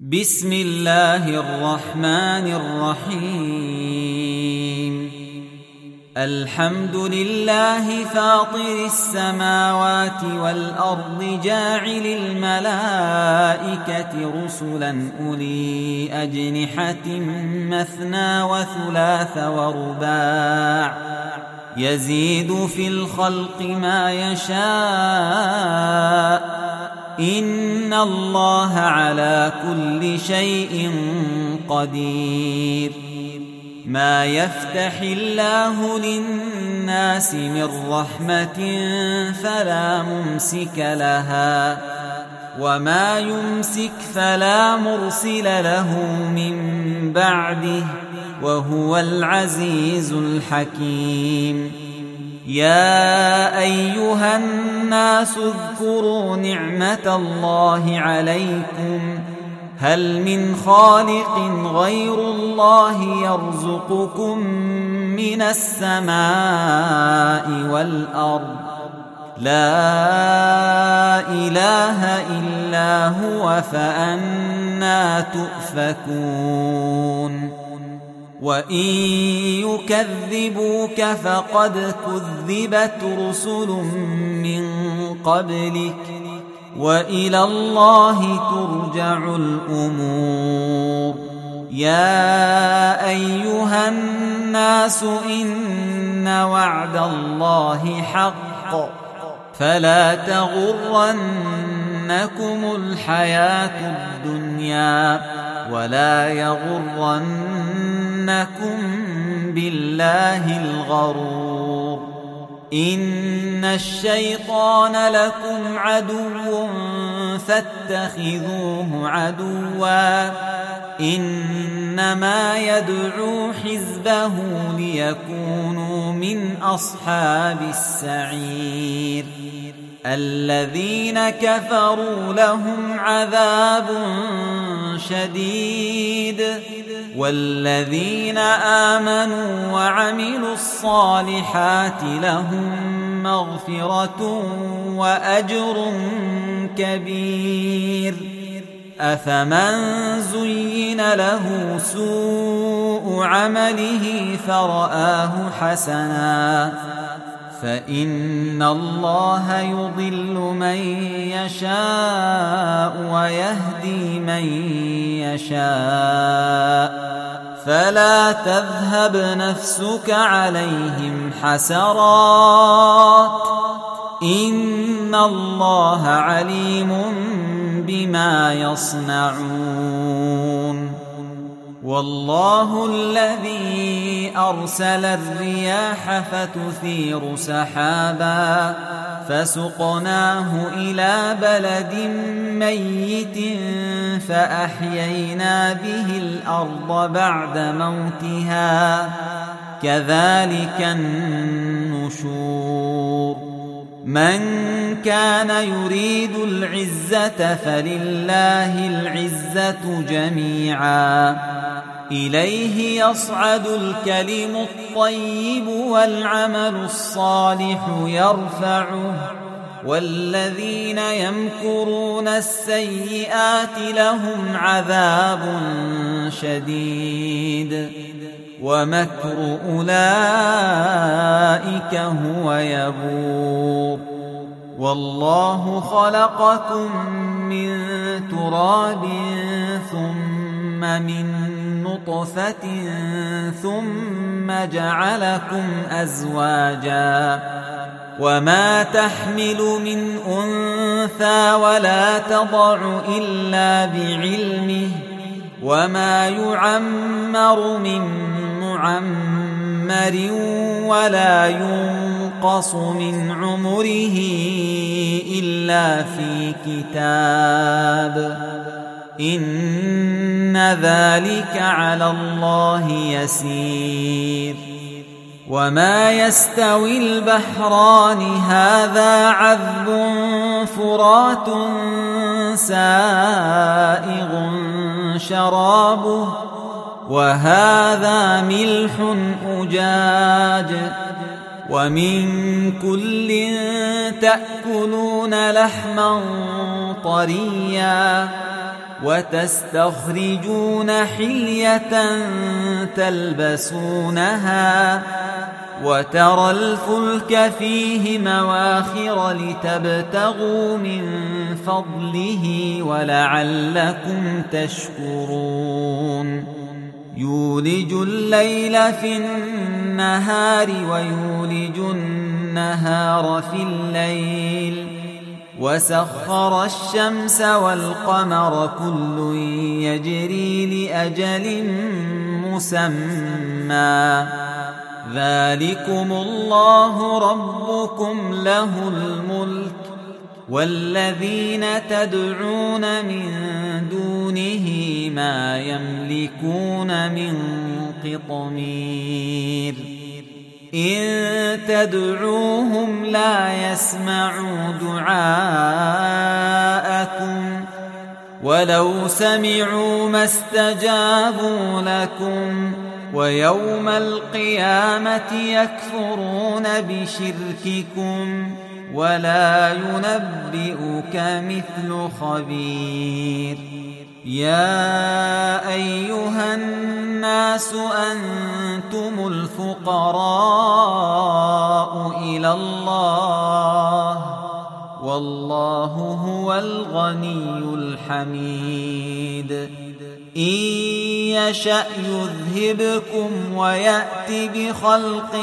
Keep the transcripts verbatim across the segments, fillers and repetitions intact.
بسم الله الرحمن الرحيم. الحمد لله فاطر السماوات والأرض جاعل الملائكة رسلا أولي أجنحة مثنى وثلاث ورباع يزيد في الخلق ما يشاء إن الله على كل شيء قدير. ما يفتح الله للناس من رحمة فلا ممسك لها وما يمسك فلا مرسل له من بعده وهو العزيز الحكيم. يا أيها الناس اذكروا نعمة الله عليكم هل من خالق غير الله يرزقكم من السماء والأرض لا إله إلا هو فأنى تؤفكون. وإن يكذبوك فقد كذبت رسل من قبلك وإلى الله ترجع الأمور. يا أيها الناس إن وعد الله حق فلا تغرنكم الحياة الدنيا ولا يغرنكم بالله الغرور. إن الشيطان لكم عدو فاتخذوه عدوا إنما يدعو حزبه ليكونوا من أصحاب السعير. الذين كفروا لهم عذاب شديد والذين آمنوا وعملوا الصالحات لهم مغفرة وأجر كبير. أفمن زين له سوء عمله فرآه حسنا فإن الله يضل من يشاء ويهدي من يشاء فلا تذهب نفسك عليهم حسرات إن الله عليم بما يصنعون. والله الذي أرسل الرياح فتثير سحابا فسقناه إلى بلد ميت فأحيينا به الأرض بعد موتها كذلك النشور. من كان يريد العزة فلله العزة جميعا إليه يصعد الكلم الطيب والعمل الصالح يرفعه والذين يمكرون السيئات لهم عذاب شديد ومكر أولئك هو يبور. والله خلقكم من تراب ثم من نطفة ثم جعلكم أزواجا وما تحمل من أنثى ولا تضع إلا بعلمه وما يعمر من معمر ولا ينقص من عمره إلا في كتاب إن ذلك على الله يسير. وما يستوي البحران هذا عذب فرات سائغ شرابه وهذا ملح أجاج ومن كل تأكلون لحما طريا وتستخرجون حلية تلبسونها وترى الفلك فيه مواخر لتبتغوا من فضله ولعلكم تشكرون يولج الليل في النهار ويولج النهار في الليل وسخر الشمس والقمر كل يجري لأجل مسمى ذلكم الله ربكم له الملك والذين تدعون من دونه ما يملكون من قطمير إن تدعوهم لا يسمعوا دعاءكم ولو سمعوا ما استجابوا لكم ويوم القيامة يكفرون بشرككم ولا ينبئك مثل خبير يا أيها الناس أنتم الفقراء إلى الله والله هو الغني الحميد إن يشأ يذهبكم ويأتي بخلق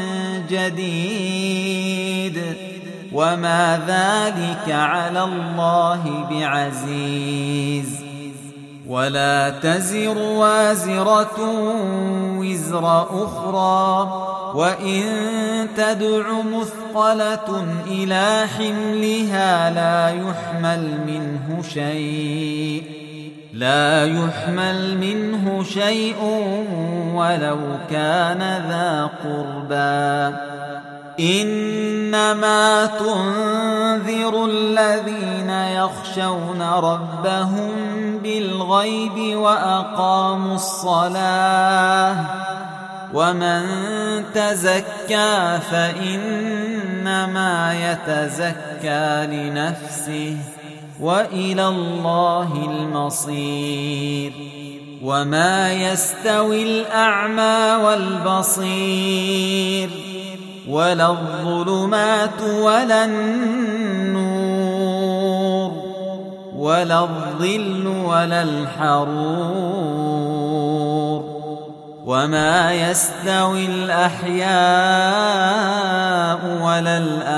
جديد وما ذلك على الله بعزيز ولا تزر وازرة وزر أخرى وإن تدع مثقلة إلى حملها لا يحمل منه شيء لا يحمل منه شيء ولو كان ذا قربى إنما تنذر الذين يخشون ربهم بالغيب وأقاموا الصلاة ومن تزكى فإنما يتزكى لنفسه وإلى الله المصير وما يستوي الأعمى والبصير ولا الظلمات ولا النور ولا الظل ولا الحرور وما يستوي الأحياء ولا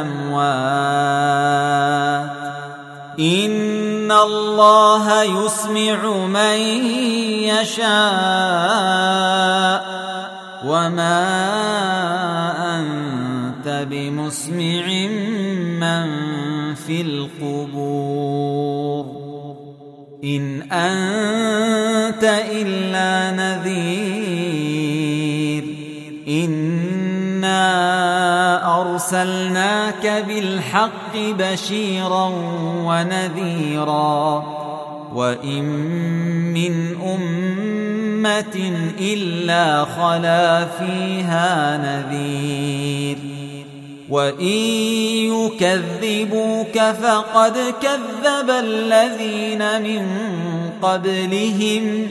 الأموات إن الله يسمع من يشاء وما أنت بمسمع من في القبور إن أنت إلا نذير إنا أرسلناك بالحق بشيرا ونذيرا وإن من أمة إلا خلا فيها نذير وإن يكذبوك فقد كذب الذين من قبلهم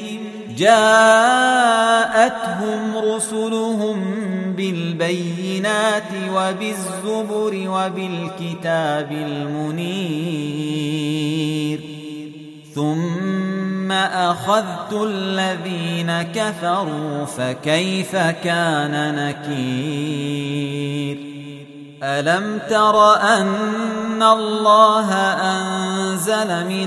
جاءتهم رسلهم بالبينات وبالزبر وبالكتاب المنير ثم أخذت الذين كفروا فكيف كان نكير ألم تر أن الله أنزل من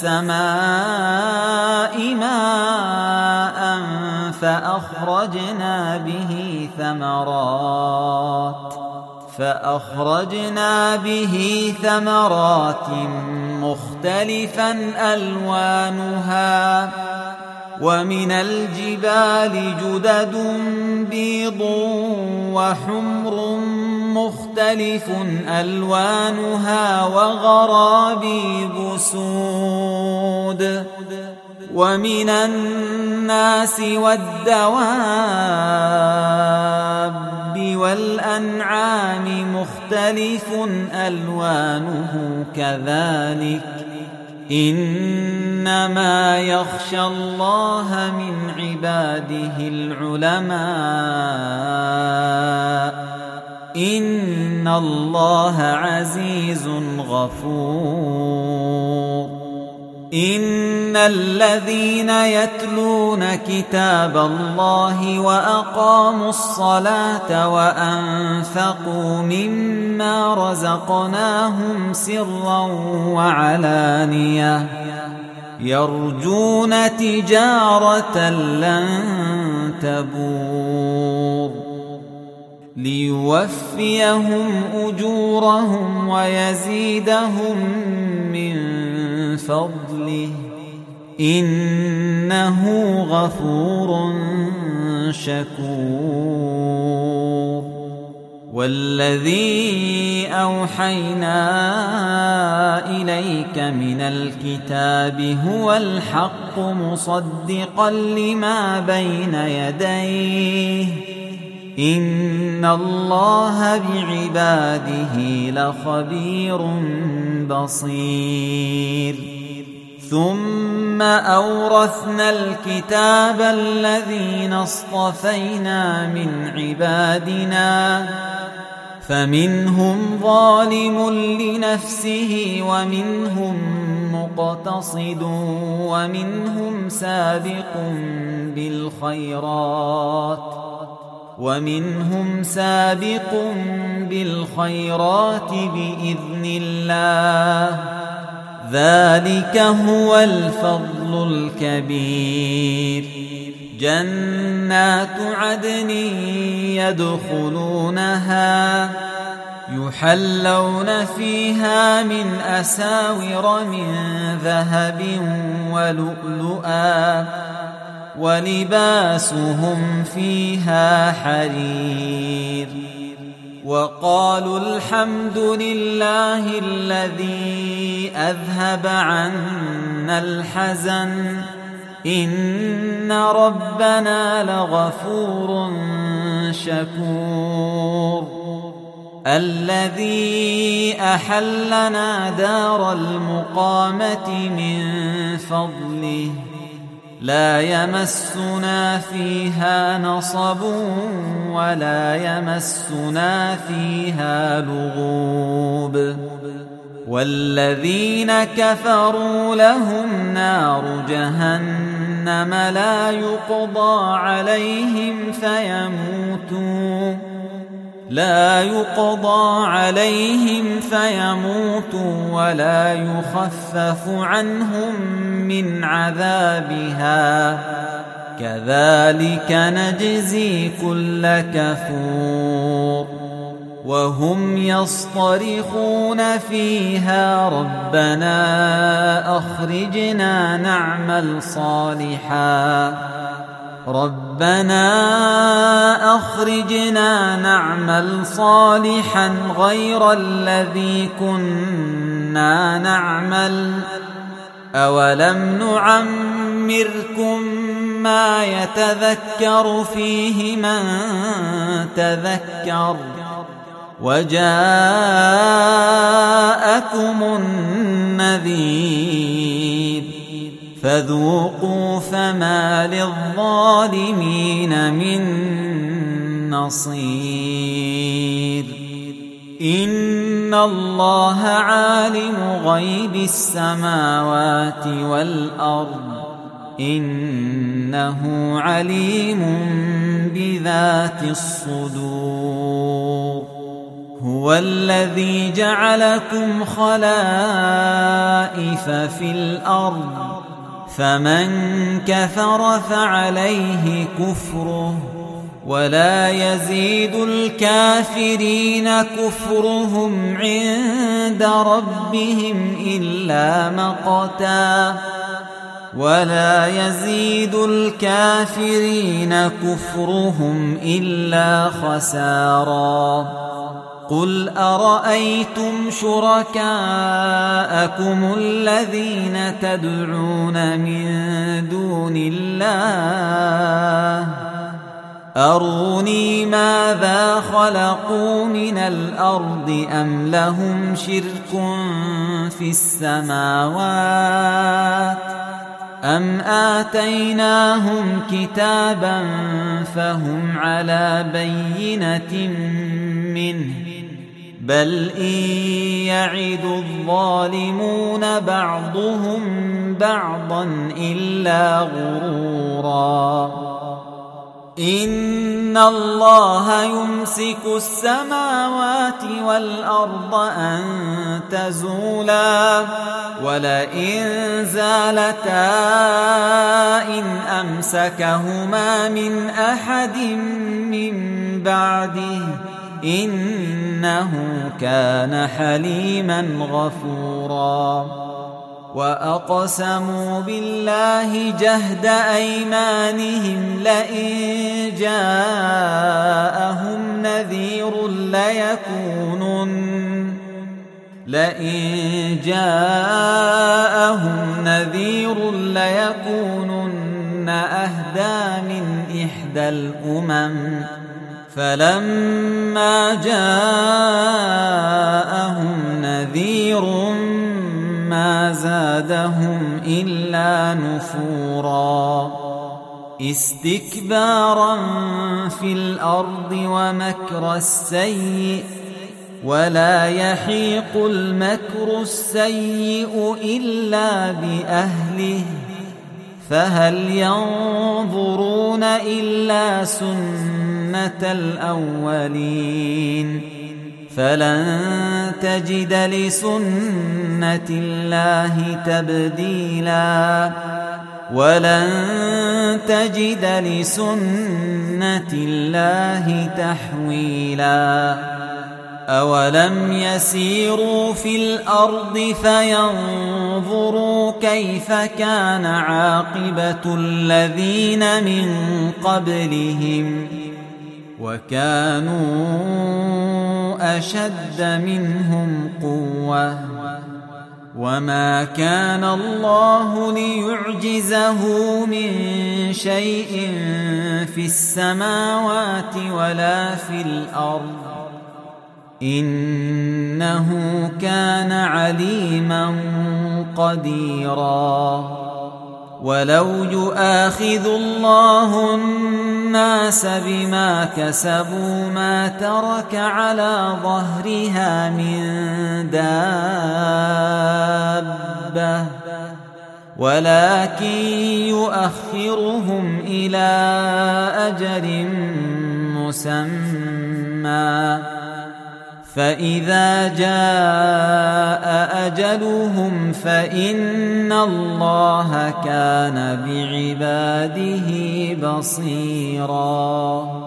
السماء ماء فأخرجنا به ثمرات فأخرجنا به ثمرات مختلفا ألوانها ومن الجبال جدد بيض وحمر مختلف ألوانها وغرابيب سود ومن الناس والدواب والأنعام مختلف ألوانه كذلك إنما يخشى الله من عباده العلماء إن الله عزيز غفور إن الذين يتلون كتاب الله وأقاموا الصلاة وأنفقوا مما رزقناهم سرا وعلانية يرجون تجارة لن تبور ليوفيهم أجورهم ويزيدهم من فضله إنه غفور شكور والذي أوحينا إليك من الكتاب هو الحق مصدقا لما بين يديه إن الله بعباده لخبير بصير ثم أورثنا الكتاب الذين اصطفينا من عبادنا فمنهم ظالم لنفسه ومنهم مقتصد ومنهم سابق بالخيرات ومنهم سابق بالخيرات بإذن الله ذلك هو الفضل الكبير جنات عدن يدخلونها يحلون فيها من أساور من ذهب ولؤلؤا ولباسهم فيها حرير وقالوا الحمد لله الذي أذهب عنا الحزن إن ربنا لغفور شكور الذي أحلنا دار المقامة من فضله لا يمسنا فيها نصب ولا يمسنا فيها لغوب والذين كفروا لهم نار جهنم لا يقضى عليهم فيموتوا لا يقضى عليهم فيموتوا ولا يخفف عنهم من عذابها كذلك نجزي كل كفور وهم يصطرخون فيها ربنا أخرجنا نعمل صالحا ربنا أخرجنا نعمل صالحا غير الذي كنا نعمل أولم نعمركم ما يتذكر فيه من تذكر وجاءكم النذير فذوقوا فما للظالمين من نصير إن الله عالم غيب السماوات والأرض إنه عليم بذات الصدور هو الذي جعلكم خلائف في الأرض فمن كفر فعليه كفره ولا يزيد الكافرين كفرهم عند ربهم إلا مقتا ولا يزيد الكافرين كفرهم إلا خسارا قل أرأيتم شركاءكم الذين تدعون من دون الله أروني ماذا خلقوا من الأرض أم لهم شرك في السماوات أم آتيناهم كتابا فهم على بينة منه بل إن يعد الظالمون بعضهم بعضا إلا غرورا إن الله يمسك السماوات والأرض أن تزولا ولئن زالتا إن أمسكهما من أحد من بعده إنه كان حليما غفورا وأقسموا بالله جهد أيمانهم لئن جاءهم نذير ليكونن لئن جاءهم نذير ليكونن أهدى من إحدى الأمم فلما جاءهم نذير ما زادهم إلا نفورا استكبارا في الأرض ومكر السيء ولا يحيق المكر السيء إلا بأهله فهل ينظرون إلا سنة الأولين فلن تجد لسنة الله تبديلا ولن تجد لسنة الله تحويلا أولم يسيروا في الأرض فينظروا كيف كان عاقبة الذين من قبلهم وكانوا أشد منهم قوة وما كان الله ليعجزه من شيء في السماوات ولا في الأرض إنه كان عليما قديرا ولو يؤاخذ الله الناس بما كسبوا ما ترك على ظهرها من دابة ولكن يؤخرهم إلى أجل مسمى فإذا جاء أجلهم فإن الله كان بعباده بصيراً